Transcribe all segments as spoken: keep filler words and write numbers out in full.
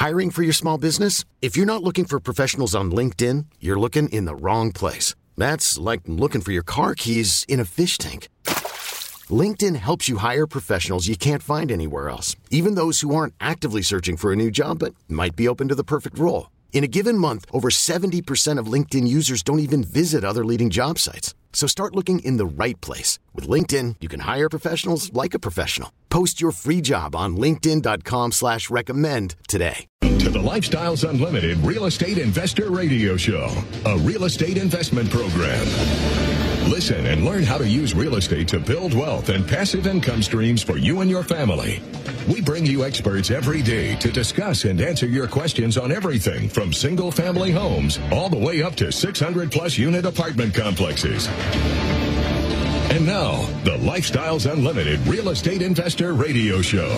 Hiring for your small business? If you're not looking for professionals on LinkedIn, you're looking in the wrong place. That's like looking for your car keys in a fish tank. LinkedIn helps you hire professionals you can't find anywhere else, even those who aren't actively searching for a new job but might be open to the perfect role. In a given month, over seventy percent of LinkedIn users don't even visit other leading job sites. So start looking in the right place. With LinkedIn, you can hire professionals like a professional. Post your free job on linkedin.com slash recommend today. To the Lifestyles Unlimited Real Estate Investor Radio Show, a real estate investment program. Listen and learn how to use real estate to build wealth and passive income streams for you and your family. We bring you experts every day to discuss and answer your questions on everything from single-family homes all the way up to six hundred plus unit apartment complexes. And now, the Lifestyles Unlimited Real Estate Investor Radio Show.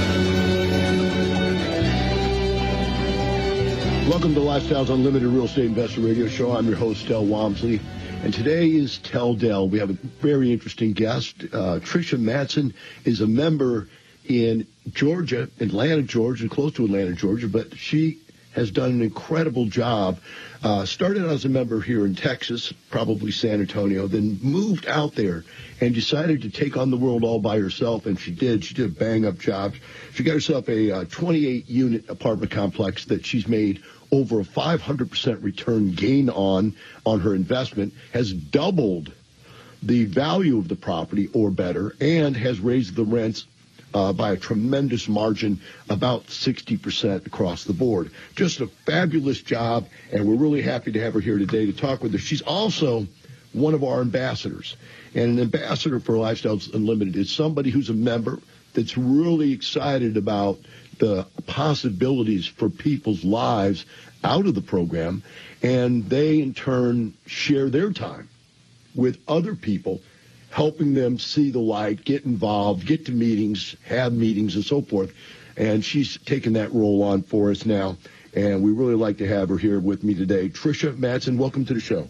Welcome to Lifestyles Unlimited Real Estate Investor Radio Show. I'm your host, Del Walmsley. And today is Tell Del. We have a very interesting guest. Uh, Tricia Mattson is a member in Georgia, Atlanta, Georgia, close to Atlanta, Georgia, but she has done an incredible job. Uh, started as a member here in Texas, probably San Antonio, then moved out there and decided to take on the world all by herself, and she did. She did a bang-up job. She got herself a uh, twenty-eight unit apartment complex that she's made over a five hundred percent return gain on, on her investment, has doubled the value of the property or better, and has raised the rents Uh, by a tremendous margin, about sixty percent across the board. Just a fabulous job, and we're really happy to have her here today to talk with her. She's also one of our ambassadors, and an ambassador for Lifestyles Unlimited is somebody who's a member that's really excited about the possibilities for people's lives out of the program, and they in turn share their time with other people, helping them see the light, get involved, get to meetings, have meetings, and so forth. And she's taken that role on for us now, and we really like to have her here with me today. Tricia Mattson, welcome to the show.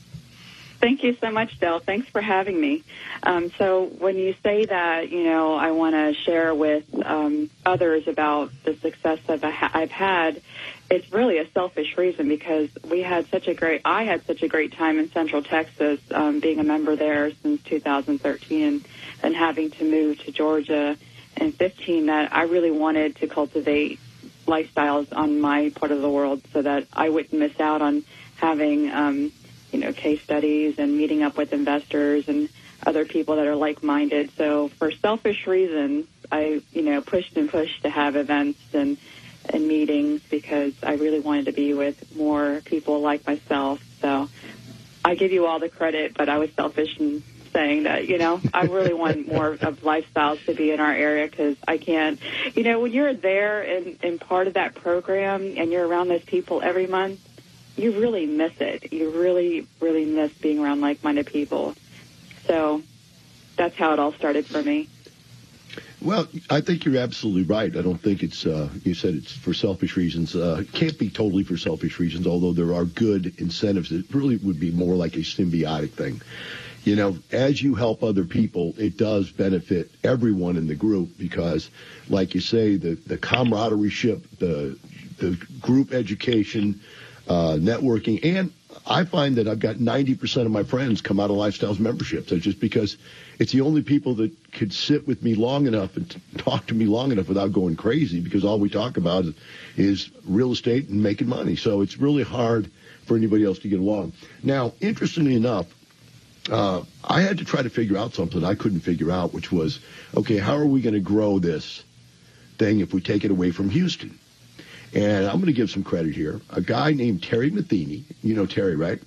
Thank you so much, Del. Thanks for having me. Um, so when you say that, you know, I want to share with um, others about the success that I've had, it's really a selfish reason because we had such a great, I had such a great time in Central Texas, um, being a member there since two thousand thirteen and, and having to move to Georgia in fifteen that I really wanted to cultivate lifestyles on my part of the world so that I wouldn't miss out on having, um, you know, case studies and meeting up with investors and other people that are like-minded. So for selfish reasons, I, you know, pushed and pushed to have events and and meetings because I really wanted to be with more people like myself. So I give you all the credit, but I was selfish in saying that, you know, I really want more of lifestyles to be in our area because I can't, you know, when you're there and, and part of that program and you're around those people every month, you really miss it. You really, really miss being around like-minded people. So that's how it all started for me. Well, I think you're absolutely right. I don't think it's, uh, you said it's for selfish reasons. Uh, it can't be totally for selfish reasons, although there are good incentives. It really would be more like a symbiotic thing. You know, as you help other people, it does benefit everyone in the group because, like you say, the, the camaraderie ship, the, the group education, uh, networking, and I find that I've got ninety percent of my friends come out of Lifestyles memberships. It's just because it's the only people that could sit with me long enough and t- talk to me long enough without going crazy because all we talk about is, is real estate and making money. So it's really hard for anybody else to get along. Now, interestingly enough, uh, I had to try to figure out something I couldn't figure out, which was, okay, how are we going to grow this thing if we take it away from Houston? And I'm going to give some credit here. A guy named Terry Matheny. You know Terry, right?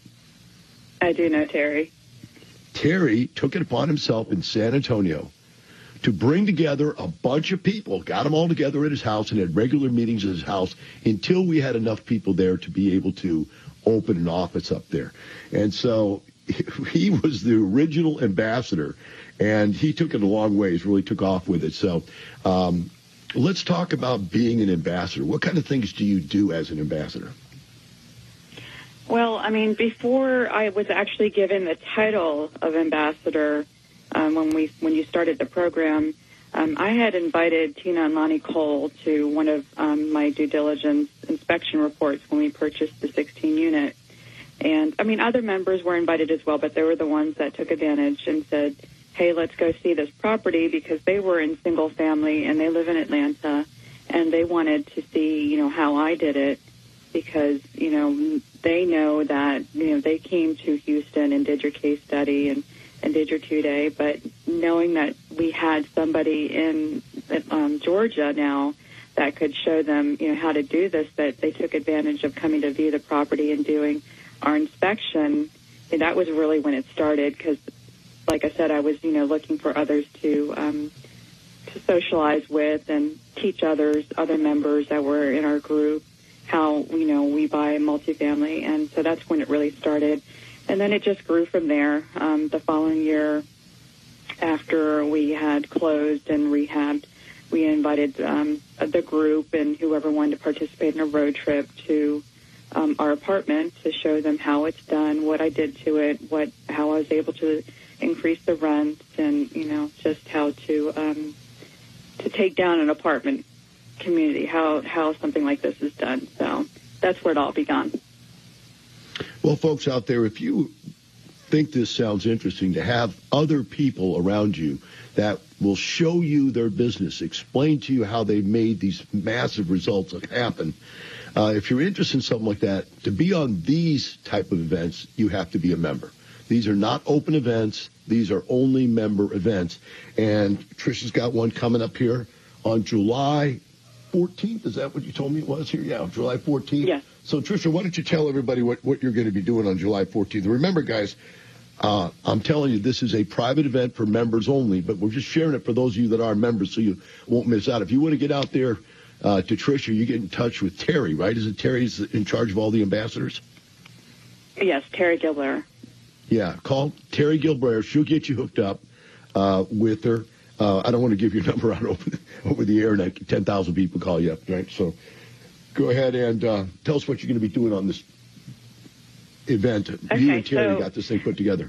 I do know Terry. Terry took it upon himself in San Antonio to bring together a bunch of people, got them all together at his house and had regular meetings at his house until we had enough people there to be able to open an office up there. And so he was the original ambassador, and he took it a long ways, really took off with it. So, um, let's talk about being an ambassador. What kind of things do you do as an ambassador? Well, I mean, before I was actually given the title of ambassador, um, when we when you started the program, Um, I had invited Tina and Lonnie Cole to one of um, my due diligence inspection reports when we purchased the sixteen unit. And, I mean, other members were invited as well, but they were the ones that took advantage and said, hey, let's go see this property, because they were in single family and they live in Atlanta, and they wanted to see, you know, how I did it, because, you know, they know that, you know, they came to Houston and did your case study and, and did your two-day, but knowing that we had somebody in um, Georgia now that could show them, you know, how to do this, that they took advantage of coming to view the property and doing our inspection. And that was really when it started, because, like I said, I was, you know, looking for others to um, to socialize with and teach others, other members that were in our group, how, you know, we buy multifamily. And so that's when it really started. And then it just grew from there. Um, the following year, after we had closed and rehabbed, we invited um, the group and whoever wanted to participate in a road trip to um, our apartment to show them how it's done, what I did to it, what how I was able to increase the rent, and, you know, just how to um, to take down an apartment community, how how something like this is done. So that's where it all began. Well, folks out there, if you think this sounds interesting, to have other people around you that will show you their business, explain to you how they've made these massive results happen. Uh, if you're interested in something like that, to be on these type of events, you have to be a member. These are not open events. These are only member events. And Trisha's got one coming up here on July fourteenth. Is that what you told me it was here? Yeah, July fourteenth. Yes. So, Trisha, why don't you tell everybody what, what you're going to be doing on July fourteenth? Remember, guys, uh, I'm telling you, this is a private event for members only, but we're just sharing it for those of you that are members so you won't miss out. If you want to get out there uh, to Trisha, you get in touch with Terry, right? Is it Terry's in charge of all the ambassadors? Yes, Terry Gilbert. Yeah, call Terry Gilbert. She'll get you hooked up uh, with her. Uh, I don't want to give your number out over the, over the air, and ten thousand people call you up, right? So go ahead and uh, tell us what you're going to be doing on this event. Okay, you and Terry so, got this thing put together.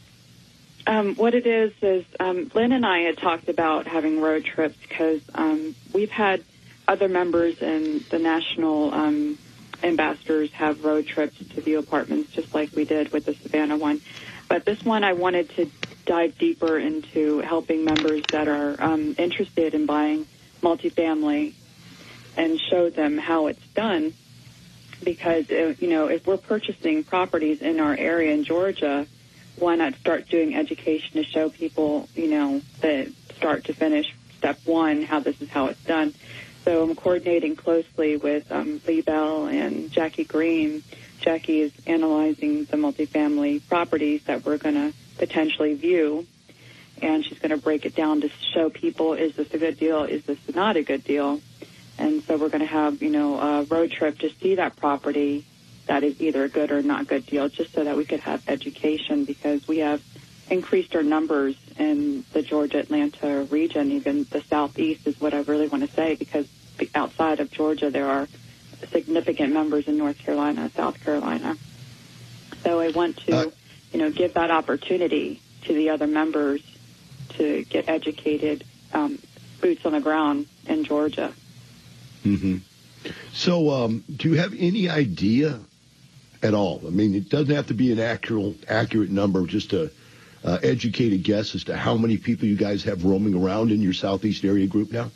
Um, what it is is um, Lynn and I had talked about having road trips because um, we've had other members and the national um, ambassadors have road trips to view apartments, just like we did with the Savannah one. But this one, I wanted to dive deeper into helping members that are um, interested in buying multifamily and show them how it's done. Because, you know, if we're purchasing properties in our area in Georgia, why not start doing education to show people, you know, the start to finish, step one, how this is how it's done. So I'm coordinating closely with um, Lee Bell and Jackie Green. Jackie is analyzing the multifamily properties that we're going to potentially view, and she's going to break it down to show people, is this a good deal, is this not a good deal? And so we're going to have, you know, a road trip to see that property that is either a good or not good deal, just so that we could have education, because we have increased our numbers in the Georgia-Atlanta region. Even the southeast is what I really want to say, because outside of Georgia there are significant members in North Carolina, South Carolina. So I want to, uh, you know, give that opportunity to the other members to get educated, um, boots on the ground in Georgia. Mm-hmm. So um, do you have any idea at all? I mean, it doesn't have to be an accurate, accurate number, just a uh, educated guess as to how many people you guys have roaming around in your Southeast area group now?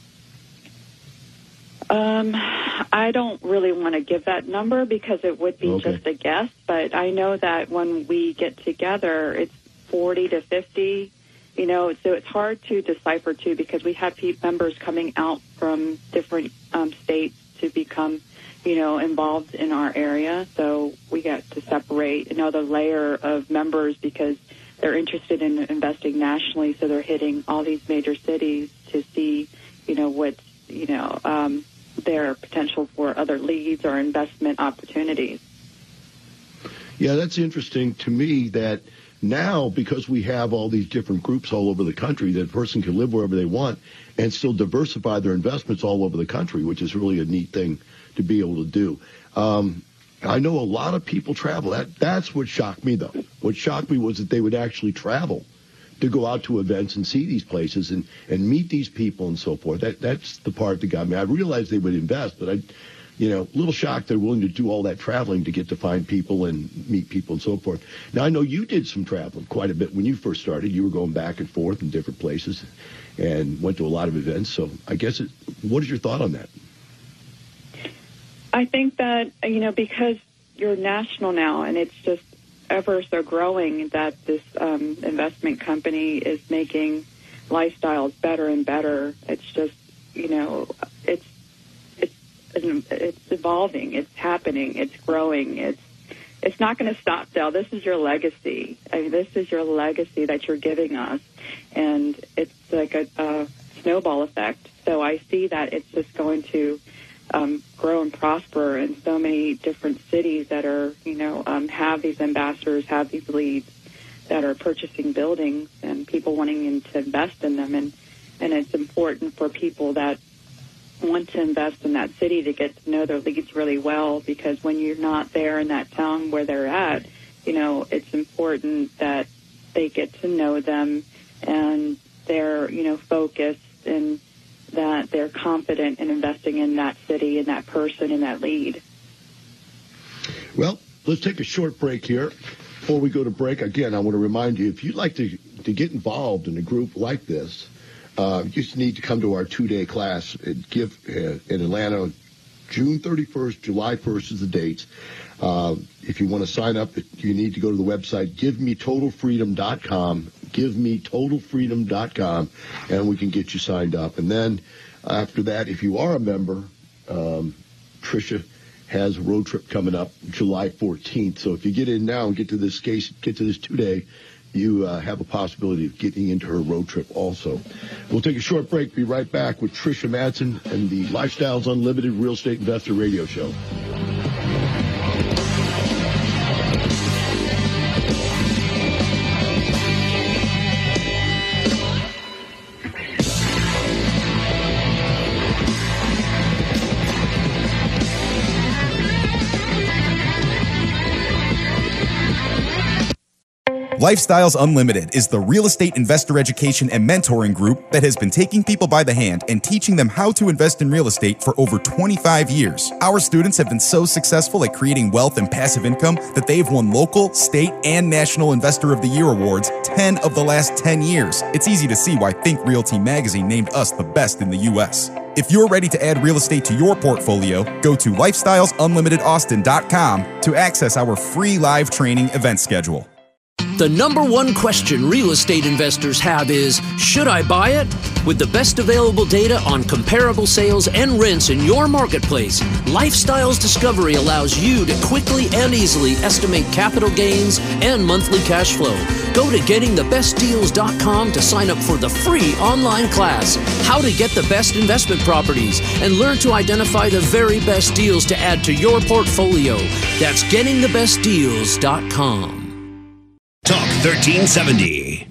Um, I don't really want to give that number because it would be okay. just a guess, but I know that when we get together, it's forty to fifty, you know, so it's hard to decipher, too, because we have members coming out from different um, states to become, you know, involved in our area, so we got to separate another layer of members because they're interested in investing nationally, so they're hitting all these major cities to see, you know, what's, you know, um, their potential for other leads or investment opportunities. Yeah, that's interesting to me that now, because we have all these different groups all over the country, that a person can live wherever they want and still diversify their investments all over the country, which is really a neat thing to be able to do. Um, I know a lot of people travel. That That's what shocked me, though. What shocked me was that they would actually travel to go out to events and see these places and, and meet these people and so forth. That That's the part that got me. I realized they would invest, but I, you know, a little shocked they're willing to do all that traveling to get to find people and meet people and so forth. Now, I know you did some traveling quite a bit when you first started. You were going back and forth in different places and went to a lot of events. So I guess, it, what is your thought on that? I think that, you know, because you're national now and it's just ever so growing that this um, investment company is making lifestyles better and better. It's just, you know, it's it's it's evolving, it's happening, it's growing. It's it's not going to stop, Del. This is your legacy. I mean, this is your legacy that you're giving us, and it's like a, a snowball effect. So I see that it's just going to um, grow and prosper in so many different cities that are, you know, um, have these ambassadors, have these leads that are purchasing buildings and people wanting to invest in them. And, and it's important for people that want to invest in that city to get to know their leads really well, because when you're not there in that town where they're at, you know, it's important that they get to know them and they're, you know, focused and that they're confident in investing in that city and that person and that lead. Well, let's take a short break here. Before we go to break, again, I want to remind you, if you'd like to, to get involved in a group like this, uh, you just need to come to our two-day class at GIVE uh, in Atlanta. June thirty-first, July first is the dates. Uh, if you want to sign up, you need to go to the website, give me total freedom dot com, give me total freedom dot com, and we can get you signed up. And then after that, if you are a member, um, Tricia has a road trip coming up July fourteenth. So if you get in now and get to this case, get to this two-day, you uh, have a possibility of getting into her road trip also. We'll take a short break, be right back with Tricia Madsen and the Lifestyles Unlimited Real Estate Investor Radio Show. Lifestyles Unlimited is the real estate investor education and mentoring group that has been taking people by the hand and teaching them how to invest in real estate for over twenty-five years. Our students have been so successful at creating wealth and passive income that they've won local, state, and national Investor of the Year awards ten of the last ten years. It's easy to see why Think Realty magazine named us the best in the U S. If you're ready to add real estate to your portfolio, go to lifestyles unlimited austin dot com to access our free live training event schedule. The number one question real estate investors have is, should I buy it? With the best available data on comparable sales and rents in your marketplace, Lifestyles Discovery allows you to quickly and easily estimate capital gains and monthly cash flow. Go to getting the best deals dot com to sign up for the free online class, How to Get the Best Investment Properties, and learn to identify the very best deals to add to your portfolio. That's getting the best deals dot com. Talk thirteen seventy.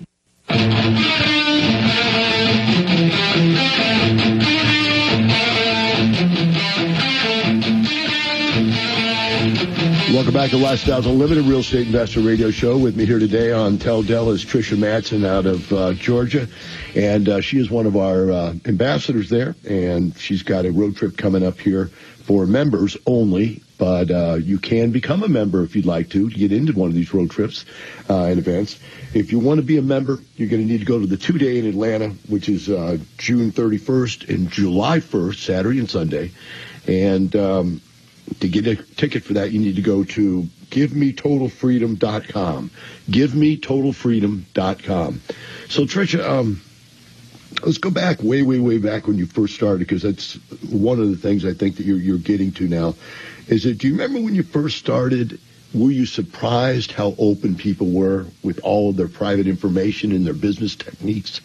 Welcome back to Lifestyles Unlimited Real Estate Investor Radio Show. With me here today on Tell Del is Tricia Madsen out of uh, Georgia, and uh, she is one of our uh, ambassadors there, and she's got a road trip coming up here for members only, but uh, you can become a member if you'd like to, to get into one of these road trips uh, and events. If you want to be a member, you're going to need to go to the two-day in Atlanta, which is uh, June thirty-first and July first, Saturday and Sunday, and um, to get a ticket for that, you need to go to give me total freedom dot com. give me total freedom dot com. So, Tricia, um, let's go back way, way, way back when you first started, because that's one of the things I think that you're, you're getting to now. Is it, do you remember when you first started, were you surprised how open people were with all of their private information and their business techniques?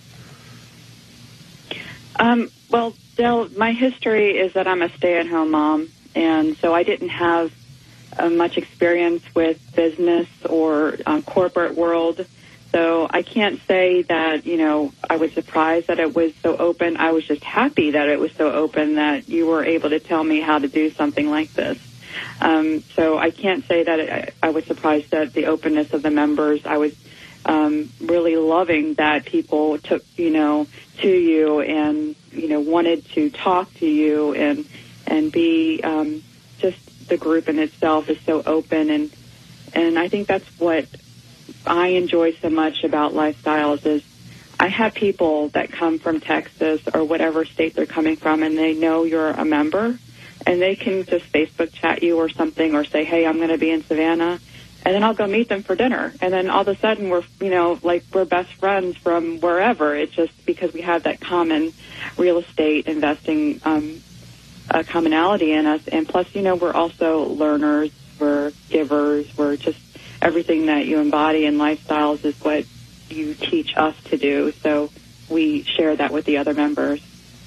Um, well, Del, my history is that I'm a stay-at-home mom. And so I didn't have uh, much experience with business or um, corporate world. So I can't say that, you know, I was surprised that it was so open. I was just happy that it was so open that you were able to tell me how to do something like this. Um, so I can't say that it, I was surprised at the openness of the members. I was um, really loving that people took, you know, to you and, you know, wanted to talk to you and, and be, um, just the group in itself is so open. And, and I think that's what I enjoy so much about Lifestyles is I have people that come from Texas or whatever state they're coming from, and they know you're a member, and they can just Facebook chat you or something or say, hey, I'm going to be in Savannah, and then I'll go meet them for dinner. And then all of a sudden we're, you know, like we're best friends from wherever. It's just because we have that common real estate investing um, uh, commonality in us. And plus, you know, we're also learners, we're givers, we're just everything that you embody in Lifestyles is what you teach us to do. So we share that with the other members.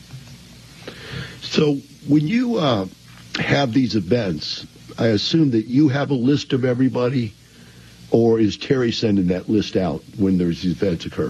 So when you uh, have these events, I assume that you have a list of everybody, or is Terry sending that list out when there's these events occur?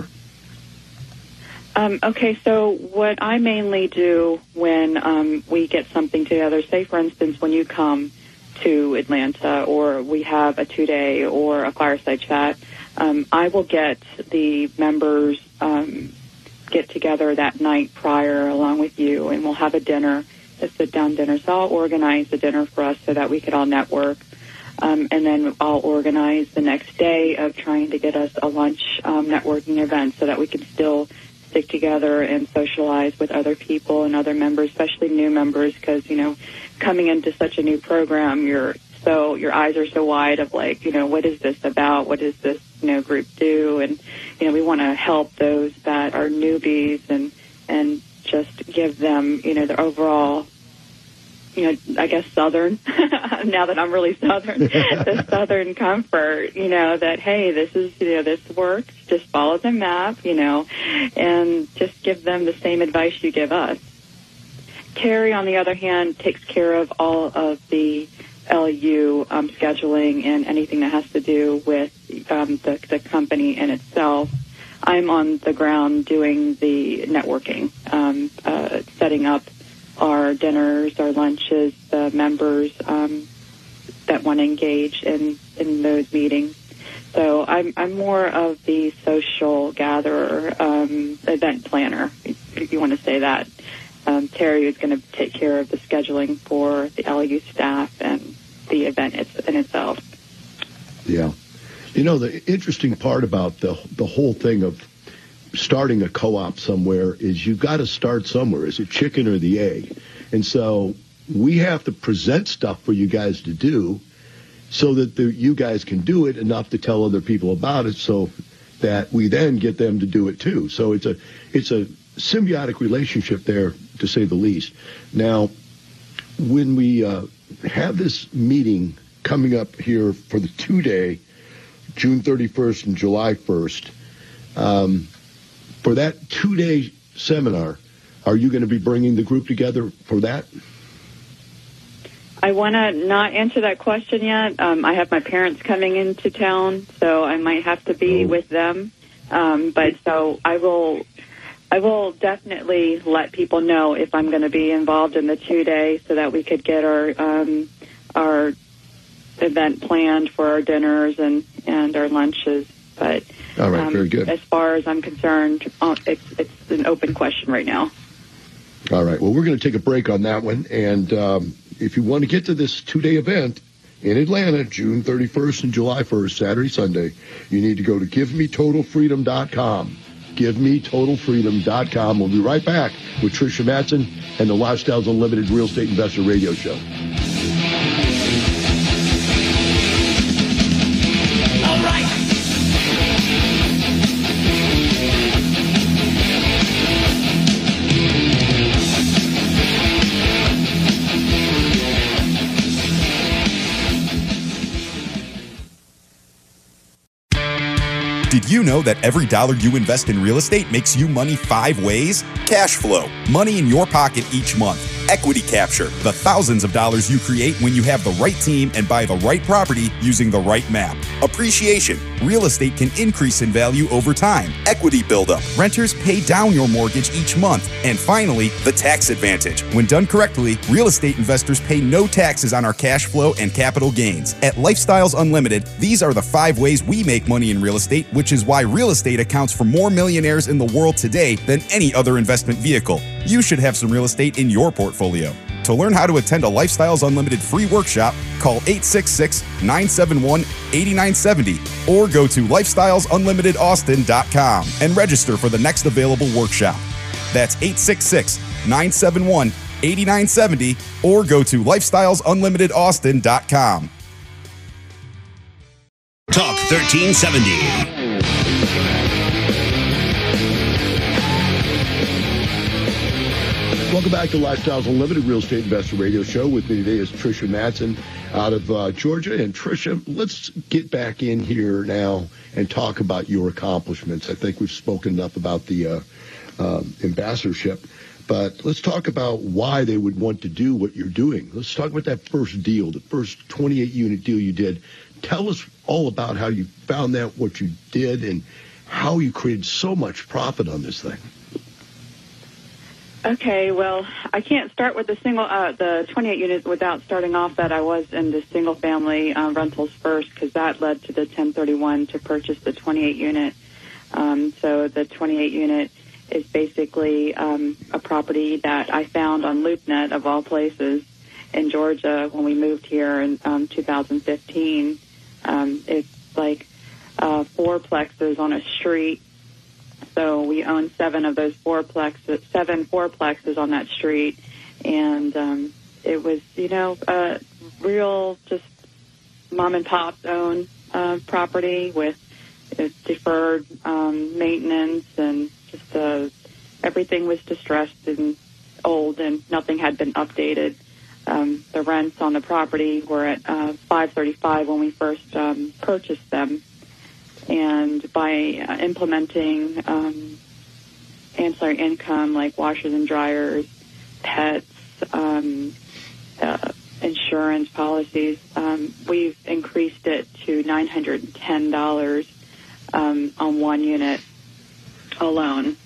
Um, okay, so what I mainly do when um, we get something together, say, for instance, when you come to Atlanta or we have a two-day or a fireside chat, um, I will get the members um, get together that night prior along with you, and we'll have a dinner, a sit-down dinner. So I'll organize the dinner for us so that we could all network. Um, and then I'll organize the next day of trying to get us a lunch um, networking event so that we can still stick together and socialize with other people and other members, especially new members, because, you know, coming into such a new program, you're so your eyes are so wide of like, you know, what is this about? What does this, you know, group do? And, you know, we want to help those that are newbies and and just give them, you know, the overall, you know, I guess Southern, now that I'm really Southern, the Southern comfort, you know, that, hey, this is, you know, this works, just follow the map, you know, and just give them the same advice you give us. Terry, on the other hand, takes care of all of the L U um, scheduling and anything that has to do with um, the, the company in itself. I'm on the ground doing the networking, um, uh, setting up our dinners, our lunches, the members um, that want to engage in, in those meetings. So I'm, I'm more of the social gatherer, um, event planner, if you want to say that. Um, Terry is going to take care of the scheduling for the L U staff and the event in itself. Yeah. You know, the interesting part about the the whole thing of starting a co-op somewhere is you've got to start somewhere. Is it chicken or the egg? And so we have to present stuff for you guys to do so that the, you guys can do it enough to tell other people about it so that we then get them to do it too. So it's a it's a symbiotic relationship there, to say the least. Now, when we uh, have this meeting coming up here for the two-day, June thirty-first and July first, um, for that two-day seminar, are you going to be bringing the group together for that? I want to not answer that question yet. Um, I have my parents coming into town, so I might have to be oh. with them. Um, but so I will, I will definitely let people know if I'm going to be involved in the two-day, so that we could get our um, our event planned for our dinners and, and our lunches. But all right, um, very good. As far as I'm concerned, uh, it's it's an open question right now. All right. Well, we're going to take a break on that one, and um, if you want to get to this two-day event in Atlanta, June thirty-first and July first, Saturday, Sunday, you need to go to give me total freedom dot com. give me total freedom dot com. We'll be right back with Tricia Mattson and the Lifestyles Unlimited Real Estate Investor Radio Show. All right. Did you know that every dollar you invest in real estate makes you money five ways? Cash flow, money in your pocket each month. Equity capture, the thousands of dollars you create when you have the right team and buy the right property using the right map. Appreciation. Real estate can increase in value over time. Equity buildup. Renters pay down your mortgage each month. And finally, the tax advantage. When done correctly, real estate investors pay no taxes on our cash flow and capital gains. At Lifestyles Unlimited, these are the five ways we make money in real estate, which is why real estate accounts for more millionaires in the world today than any other investment vehicle. You should have some real estate in your portfolio. To learn how to attend a Lifestyles Unlimited free workshop, call eight six six, nine seven one, eight nine seven zero or go to lifestyles unlimited austin dot com and register for the next available workshop. That's eight six six, nine seven one, eight nine seven zero or go to lifestyles unlimited austin dot com. Talk thirteen seventy. Welcome back to Lifestyles Unlimited Real Estate Investor Radio Show. With me today is Tricia Mattson out of uh, Georgia. And Tricia, let's get back in here now and talk about your accomplishments. I think we've spoken enough about the uh, um, ambassadorship, but let's talk about why they would want to do what you're doing. Let's talk about that first deal, the first twenty-eight unit deal you did. Tell us all about how you found that, what you did, and how you created so much profit on this thing. Okay, well, I can't start with the single, uh, the twenty-eight units without starting off that I was in the single-family uh, rentals first, because that led to the ten thirty-one to purchase the twenty-eight unit. Um, so the twenty-eight unit is basically um, a property that I found on LoopNet, of all places, in Georgia when we moved here in um, two thousand fifteen. Um, it's like uh, four plexes on a street. So we own seven of those fourplexes, seven fourplexes on that street, and um, it was, you know, a real just mom and pop's own uh, property with uh, deferred um, maintenance, and just uh, everything was distressed and old, and nothing had been updated. Um, the rents on the property were at uh, five thirty-five when we first um, purchased them. And by uh, implementing um, ancillary income like washers and dryers, pets, um, uh, insurance policies, um, we've increased it to nine hundred ten dollars um, on one unit alone.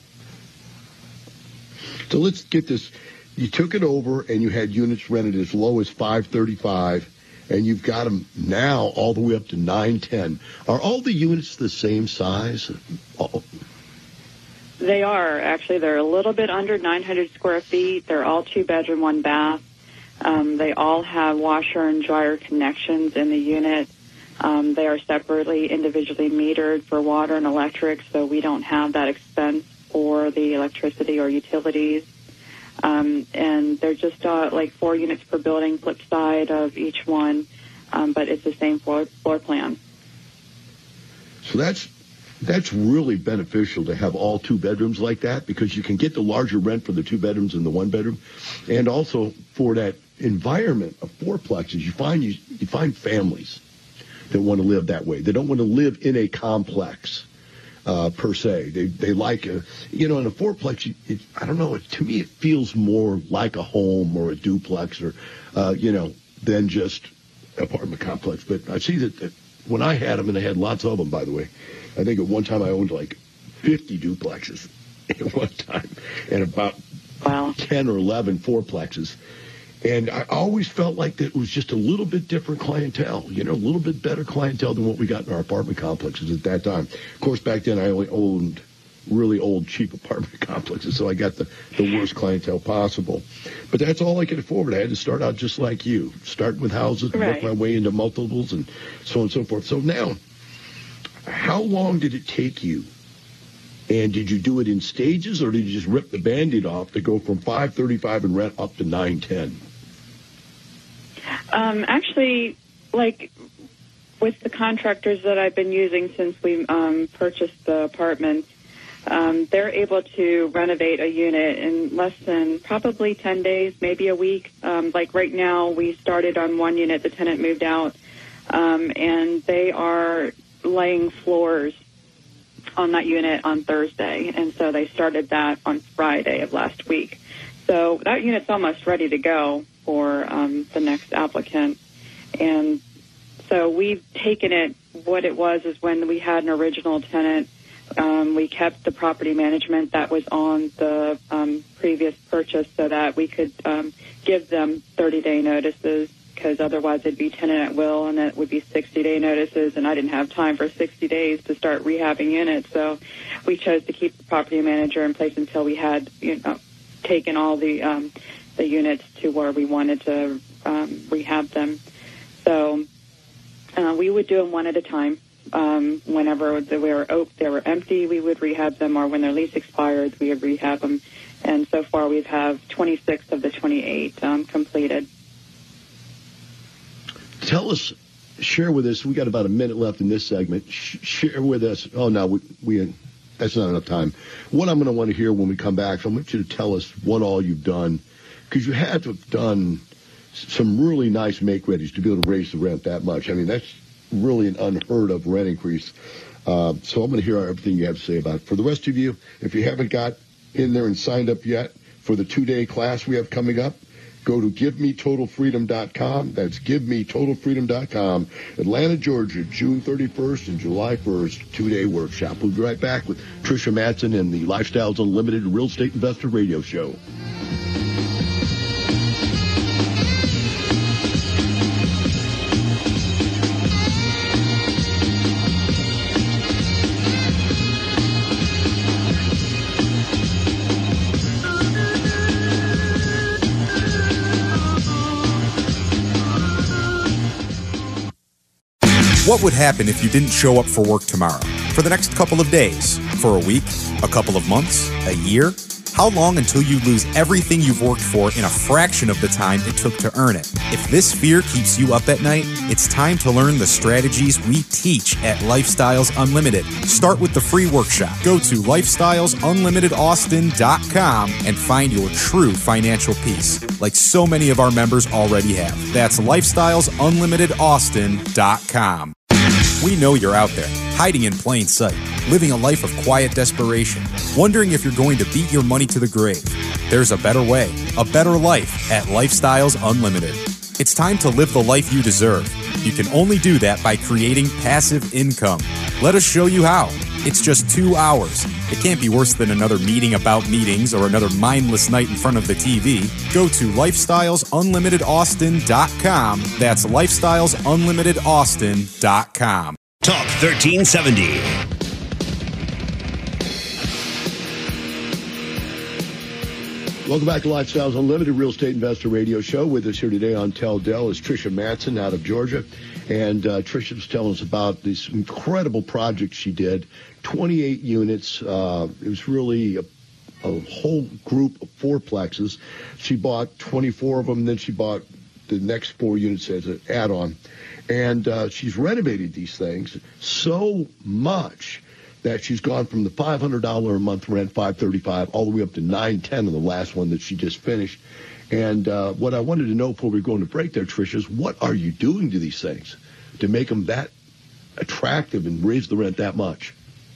So let's get this. You took it over and you had units rented as low as five thirty-five. And you've got them now all the way up to nine ten. Are all the units the same size? Oh. They are. Actually, they're a little bit under nine hundred square feet. They're all two-bedroom, one bath. Um, they all have washer and dryer connections in the unit. Um, they are separately, individually metered for water and electric, so we don't have that expense for the electricity or utilities. Um, and they're just uh, like four units per building, flip side of each one, um, but it's the same floor, floor plan. So that's that's really beneficial to have all two bedrooms like that, because you can get the larger rent for the two bedrooms and the one bedroom, and also for that environment of fourplexes. You find you, you find families that want to live that way. They don't want to live in a complex. Uh, per se, they they like a, you know, in a fourplex. It, I don't know. It, to me, it feels more like a home or a duplex, or uh, you know, than just apartment complex. But I see that, that when I had them, and I had lots of them, by the way. I think at one time I owned like fifty duplexes at one time, and about wow. ten or eleven fourplexes. And I always felt like that it was just a little bit different clientele, you know, a little bit better clientele than what we got in our apartment complexes at that time. Of course, back then I only owned really old, cheap apartment complexes, so I got the, the worst clientele possible. But that's all I could afford. I had to start out just like you, start with houses and right. work my way into multiples and so on and so forth. So now, how long did it take you? And did you do it in stages, or did you just rip the Band-Aid off to go from five thirty-five and rent up to nine ten? Um, actually, like with the contractors that I've been using since we um, purchased the apartment, um, they're able to renovate a unit in less than probably ten days, maybe a week. Um, like right now, we started on one unit, the tenant moved out, um, and they are laying floors on that unit on Thursday, and so they started that on Friday of last week. So that unit's almost ready to go for um, the next applicant. And so we've taken it what it was is when we had an original tenant, um, we kept the property management that was on the um, previous purchase so that we could um, give them thirty-day notices, because otherwise it'd be tenant at will, and it would be sixty-day notices, and I didn't have time for sixty days to start rehabbing units. So we chose to keep the property manager in place until we had, you know, taken all the um, the units to where we wanted to um, rehab them. So uh, we would do them one at a time. Um, whenever they were op- they were empty, we would rehab them, or when their lease expired, we would rehab them. And so far, we have twenty-six of the twenty-eight um, completed. Tell us, share with us, we got about a minute left in this segment. Sh- share with us, oh, no, we, we that's not enough time. What I'm going to want to hear when we come back, so I want you to tell us what all you've done, because you had to have done some really nice make-readies to be able to raise the rent that much. I mean, that's really an unheard of rent increase. Uh, so I'm going to hear everything you have to say about it. For the rest of you, if you haven't got in there and signed up yet for the two-day class we have coming up, go to give me total freedom dot com. That's give me total freedom dot com. Atlanta, Georgia, June thirty-first and July first, two-day workshop. We'll be right back with Tricia Mattson and the Lifestyles Unlimited Real Estate Investor Radio Show. What would happen if you didn't show up for work tomorrow? For the next couple of days? For a week? A couple of months? A year? How long until you lose everything you've worked for in a fraction of the time it took to earn it? If this fear keeps you up at night, it's time to learn the strategies we teach at Lifestyles Unlimited. Start with the free workshop. Go to lifestyles unlimited austin dot com and find your true financial peace, like so many of our members already have. That's lifestyles unlimited austin dot com. We know you're out there, hiding in plain sight, living a life of quiet desperation, wondering if you're going to beat your money to the grave. There's a better way, a better life at Lifestyles Unlimited. It's time to live the life you deserve. You can only do that by creating passive income. Let us show you how. It's just two hours. It can't be worse than another meeting about meetings or another mindless night in front of the T V. Go to lifestyles unlimited austin dot com. That's lifestyles unlimited austin dot com. Talk thirteen seventy. Welcome back to Lifestyles Unlimited Real Estate Investor Radio Show. With us here today on Tell Dell is Tricia Mattson out of Georgia. And uh, Tricia was telling us about this incredible project she did, twenty-eight units. Uh, it was really a, a whole group of fourplexes. She bought twenty-four of them, and then she bought the next four units as an add-on. And uh, she's renovated these things so much that she's gone from the five hundred dollars a month rent, five thirty-five, all the way up to nine ten on the last one that she just finished. And uh, what I wanted to know before we go into break there, Tricia, is what are you doing to these things to make them that attractive and raise the rent that much?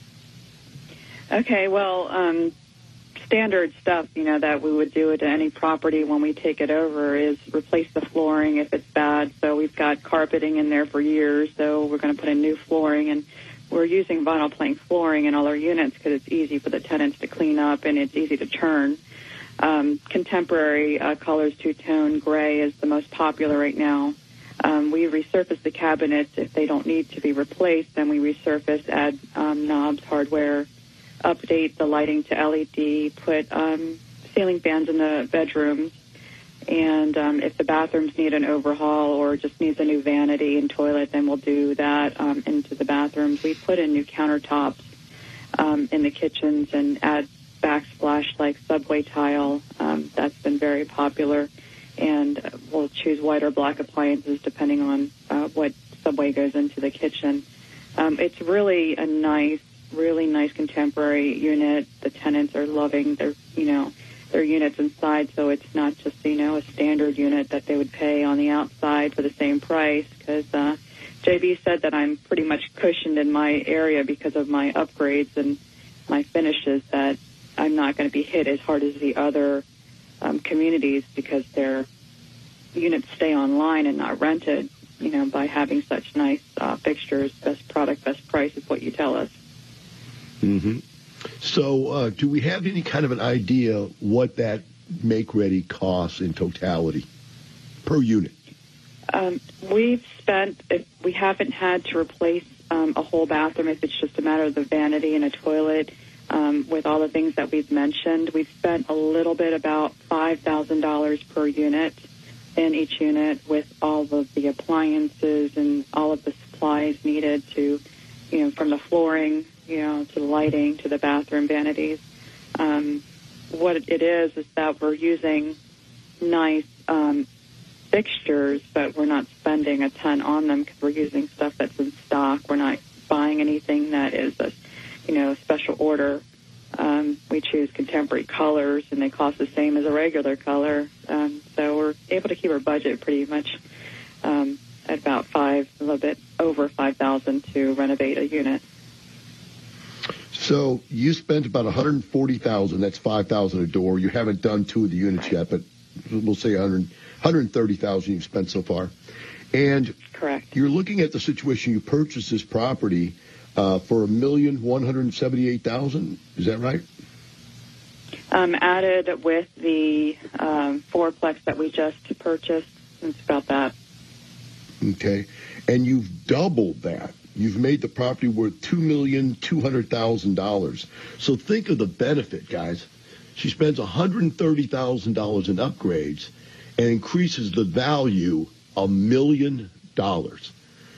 Okay, well, um, standard stuff, you know, that we would do to any property when we take it over is replace the flooring if it's bad. So we've got carpeting in there for years, so we're going to put in new flooring. And we're using vinyl plank flooring in all our units because it's easy for the tenants to clean up and it's easy to turn. Um, contemporary uh, colors, two-tone gray is the most popular right now. Um, we resurface the cabinets. If they don't need to be replaced, then we resurface, add um, knobs, hardware, update the lighting to L E D, put um, ceiling fans in the bedrooms. And um, if the bathrooms need an overhaul or just needs a new vanity and toilet, then we'll do that um, into the bathrooms. We put in new countertops um, in the kitchens and add backsplash like subway tile. Um, that's been very popular. And we'll choose white or black appliances depending on uh, what subway goes into the kitchen. Um, it's really a nice, really nice contemporary unit. The tenants are loving their, you know, their units inside, so it's not just, you know, a standard unit that they would pay on the outside for the same price, because uh, J B said that I'm pretty much cushioned in my area because of my upgrades and my finishes, that I'm not going to be hit as hard as the other um, communities because their units stay online and not rented. you know, by having such nice uh, fixtures. Best product, best price is what you tell us. Mm-hmm. So uh, do we have any kind of an idea what that make-ready costs in totality per unit? Um, we've spent, if we haven't had to replace um, a whole bathroom, if it's just a matter of the vanity and a toilet, um, with all the things that we've mentioned, we've spent a little bit about five thousand dollars per unit in each unit with all of the appliances and all of the supplies needed to, you know, from the flooring, you know, to the lighting, to the bathroom vanities. Um, what it is is that we're using nice um, fixtures, but we're not spending a ton on them because we're using stuff that's in stock. We're not buying anything that is a, you know, special order. Um, we choose contemporary colors, and they cost the same as a regular color. Um, so we're able to keep our budget pretty much um, at about five, a little bit over five thousand to renovate a unit. So you spent about one hundred forty thousand dollars. That's five thousand dollars a door. You haven't done two of the units yet, but we'll say one hundred, one hundred thirty thousand dollars you've spent so far. And correct. You're looking at the situation you purchased this property uh, for one million one hundred seventy-eight thousand dollars. Is that right? Um, added with the um, fourplex that we just purchased, it's about that. Okay. And you've doubled that. You've made the property worth two million two hundred thousand dollars. So think of the benefit, guys. She spends one hundred thirty thousand dollars in upgrades and increases the value a million dollars.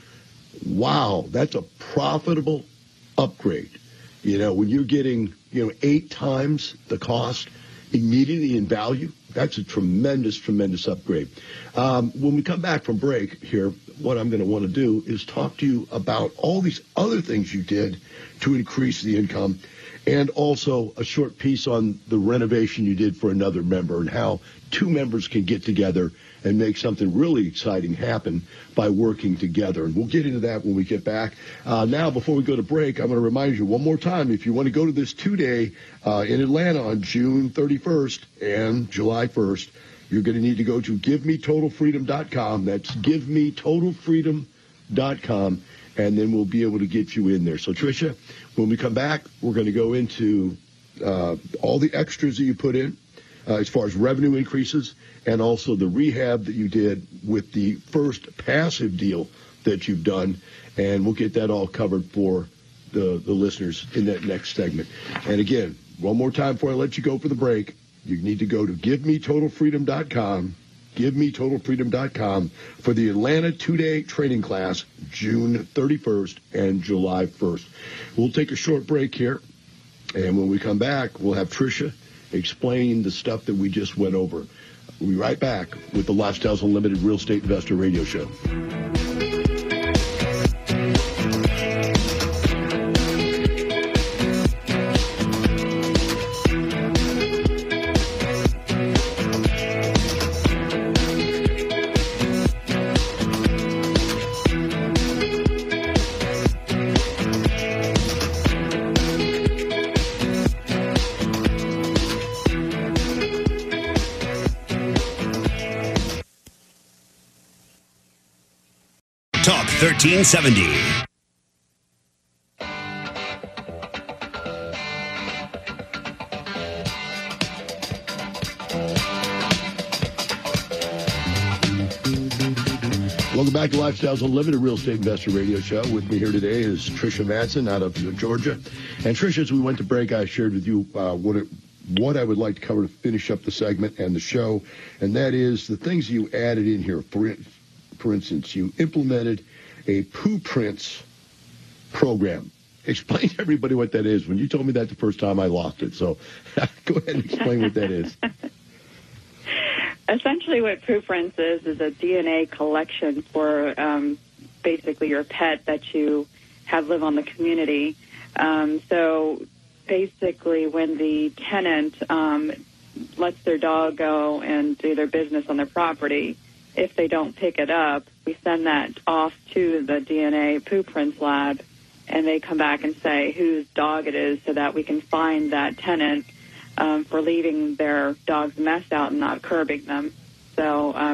Wow, that's a profitable upgrade. You know, when you're getting, you know, eight times the cost immediately in value, that's a tremendous, tremendous upgrade. Um, when we come back from break here, what I'm going to want to do is talk to you about all these other things you did to increase the income, and also a short piece on the renovation you did for another member and how two members can get together and make something really exciting happen by working together. And we'll get into that when we get back. Uh, now, before we go to break, I'm going to remind you one more time, if you want to go to this two-day uh, in Atlanta on June thirty-first and July first, you're going to need to go to give me total freedom dot com. That's give me total freedom dot com, and then we'll be able to get you in there. So, Tricia, when we come back, we're going to go into uh, all the extras that you put in uh, as far as revenue increases, and also the rehab that you did with the first passive deal that you've done. And we'll get that all covered for the, the listeners in that next segment. And again, one more time before I let you go for the break, you need to go to give me total freedom dot com, give me total freedom dot com for the Atlanta two-day training class, June thirty-first and July first. We'll take a short break here, and when we come back, we'll have Tricia explain the stuff that we just went over. We'll be right back with the Lifestyles Unlimited Real Estate Investor Radio Show. thirteen seventy. Welcome back to Lifestyles Unlimited Real Estate Investor Radio Show. With me here today is Tricia Madsen out of Georgia. And Tricia, as we went to break, I shared with you uh, what it, what I would like to cover to finish up the segment and the show, and that is the things you added in here. For, for instance, you implemented a Poo Prints program. Explain to everybody what that is. When you told me that the first time, I lost it. So go ahead and explain what that is. Essentially what Poo Prints is is a D N A collection for um, basically your pet that you have live on the community. Um, so basically when the tenant um, lets their dog go and do their business on their property, if they don't pick it up, we send that off to the D N A Poo Prints lab, and they come back and say whose dog it is so that we can find that tenant um, for leaving their dog's mess out and not curbing them. So um,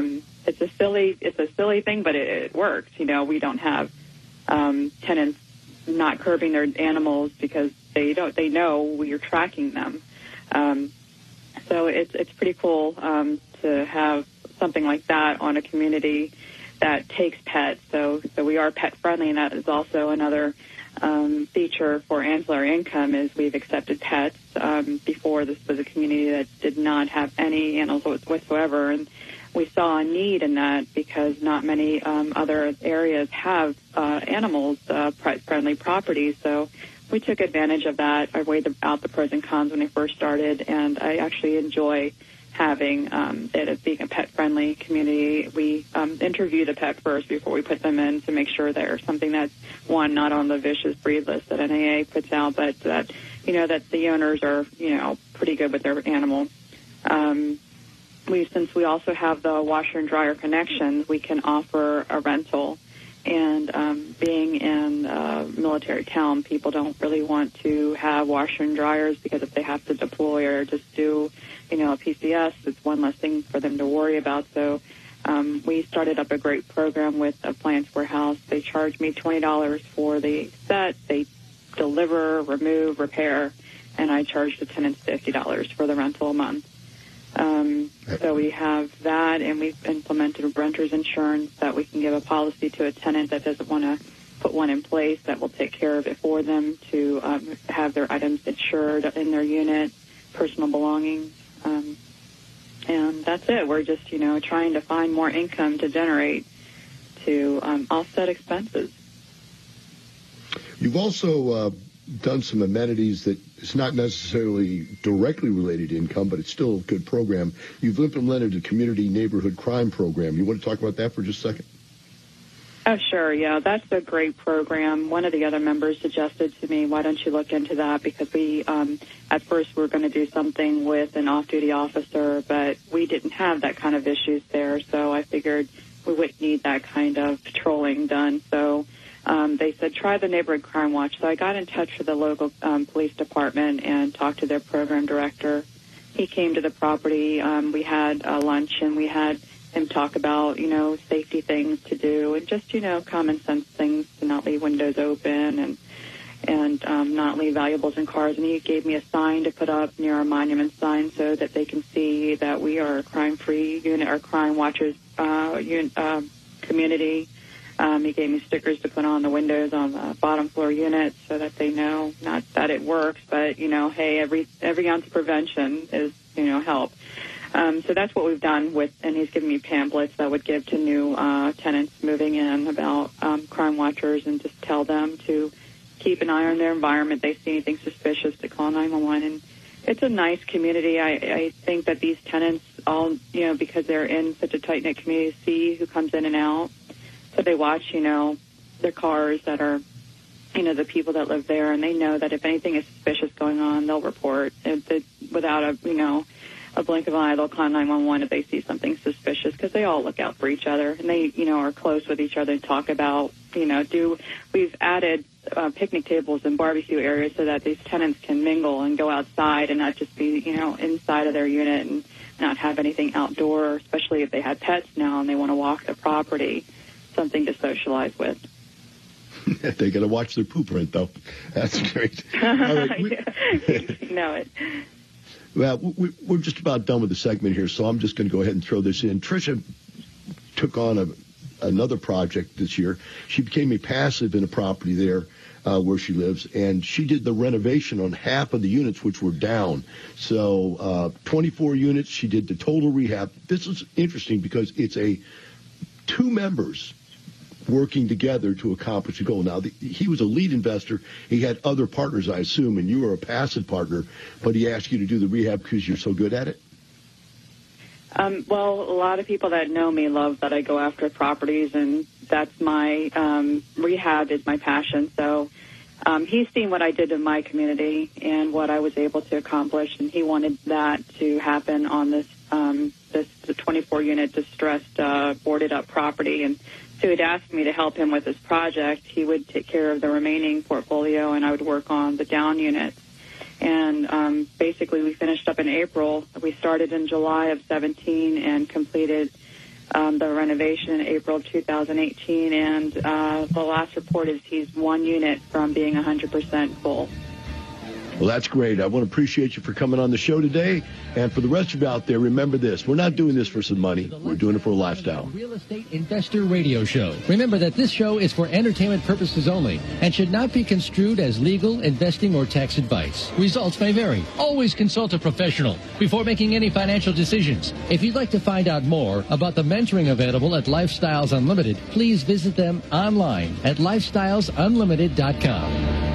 it's a silly it's a silly thing, but it, it works. You know, we don't have um, tenants not curbing their animals because they don't they know we're tracking them. Um, so it's it's pretty cool um, to have something like that on a community that takes pets. So so we are pet friendly, and that is also another um, feature for ancillary income is we've accepted pets. Um, before, this was a community that did not have any animals whatsoever, and we saw a need in that because not many um, other areas have uh, animals, uh, pet-friendly properties. So we took advantage of that. I weighed out the pros and cons when I first started, and I actually enjoy having um, it as being a pet-friendly community. We um, interview the pet first before we put them in to make sure they're something that's, one, not on the vicious breed list that N A A puts out, but that, you know, that the owners are, you know, pretty good with their animal. Um, we, since we also have the washer and dryer connections, we can offer a rental. And um, being in a military town, people don't really want to have washer and dryers because if they have to deploy or just do, you know, a P C S, it's one less thing for them to worry about. So um, we started up a great program with Appliance Warehouse. They charge me twenty dollars for the set. They deliver, remove, repair, and I charge the tenants fifty dollars for the rental a month. Um, so we have that, and we've implemented renter's insurance that we can give a policy to a tenant that doesn't want to put one in place that will take care of it for them to um, have their items insured in their unit, personal belongings. Um, and that's it. We're just, you know, trying to find more income to generate to um, offset expenses. You've also uh, done some amenities that it's not necessarily directly related to income, but it's still a good program. You've implemented a community neighborhood crime program. You want to talk about that for just a second? Oh, sure. Yeah, that's a great program. One of the other members suggested to me, why don't you look into that? Because we, um, at first, we were going to do something with an off-duty officer, but we didn't have that kind of issues there. So I figured we wouldn't need that kind of patrolling done. So um, they said, try the Neighborhood Crime Watch. So I got in touch with the local um, police department and talked to their program director. He came to the property. Um, we had uh, lunch, and we had him talk about, you know, safety things to do and just, you know, common sense things to not leave windows open and and um, not leave valuables in cars. And he gave me a sign to put up near our monument sign so that they can see that we are a crime-free unit or crime watchers uh, un, uh, community. Um, he gave me stickers to put on the windows on the bottom floor units so that they know, not that it works, but, you know, hey, every every ounce of prevention is, you know, help. Um, so that's what we've done with, and he's given me pamphlets that would give to new uh, tenants moving in about um, crime watchers and just tell them to keep an eye on their environment. They see anything suspicious to call nine one one. And it's a nice community. I, I think that these tenants all, you know, because they're in such a tight-knit community, see who comes in and out. So they watch, you know, their cars that are, you know, the people that live there, and they know that if anything is suspicious going on, they'll report it, it, without a, you know, a blink of an eye. They'll call nine one one if they see something suspicious because they all look out for each other, and they, you know, are close with each other and talk about, you know, do we've added uh, picnic tables and barbecue areas so that these tenants can mingle and go outside and not just be, you know, inside of their unit and not have anything outdoor, especially if they had pets now and they want to walk the property, something to socialize with. They got to watch their poop print, though. That's great. All right, we... you know it. Well, we, we're just about done with the segment here, so I'm just going to go ahead and throw this in. Tricia took on a, another project this year. She became a passive in a property there uh, where she lives, and she did the renovation on half of the units, which were down. So uh, twenty-four units, she did the total rehab. This is interesting because it's a two members working together to accomplish a goal. Now, the, he was a lead investor. He had other partners, I assume, and you were a passive partner, but he asked you to do the rehab because you're so good at it? Um, well, a lot of people that know me love that I go after properties, and that's my um, rehab is my passion. So um, he's seen what I did in my community and what I was able to accomplish, and he wanted that to happen on this um, this twenty-four unit distressed, uh, boarded-up property. And so he'd asked me to help him with this project. He would take care of the remaining portfolio, and I would work on the down units. And um, basically, we finished up in April. We started in July of seventeen and completed um, the renovation in April two thousand eighteen, and uh, the last report is he's one unit from being one hundred percent full. Well, that's great. I want to appreciate you for coming on the show today. And for the rest of you out there, remember this. We're not doing this for some money. We're doing it for a lifestyle. Real Estate Investor Radio Show. Remember that this show is for entertainment purposes only and should not be construed as legal, investing, or tax advice. Results may vary. Always consult a professional before making any financial decisions. If you'd like to find out more about the mentoring available at Lifestyles Unlimited, please visit them online at lifestyles unlimited dot com.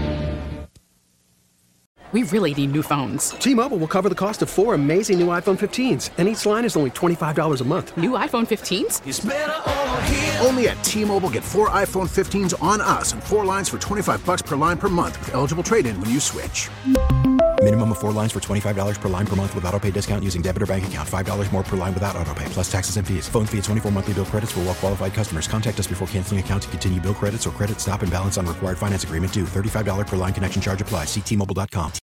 We really need new phones. T-Mobile will cover the cost of four amazing new iPhone fifteens, and each line is only twenty-five dollars a month. New iPhone fifteens? It's better over here. Only at T-Mobile, get four iPhone fifteens on us and four lines for twenty-five dollars per line per month with eligible trade-in when you switch. Minimum of four lines for twenty-five dollars per line per month with autopay discount using debit or bank account. five dollars more per line without autopay, plus taxes and fees. Phone fee at twenty-four monthly bill credits for well-qualified customers. Contact us before canceling account to continue bill credits or credit stop and balance on required finance agreement due. thirty-five dollars per line connection charge applies. See T Mobile dot com.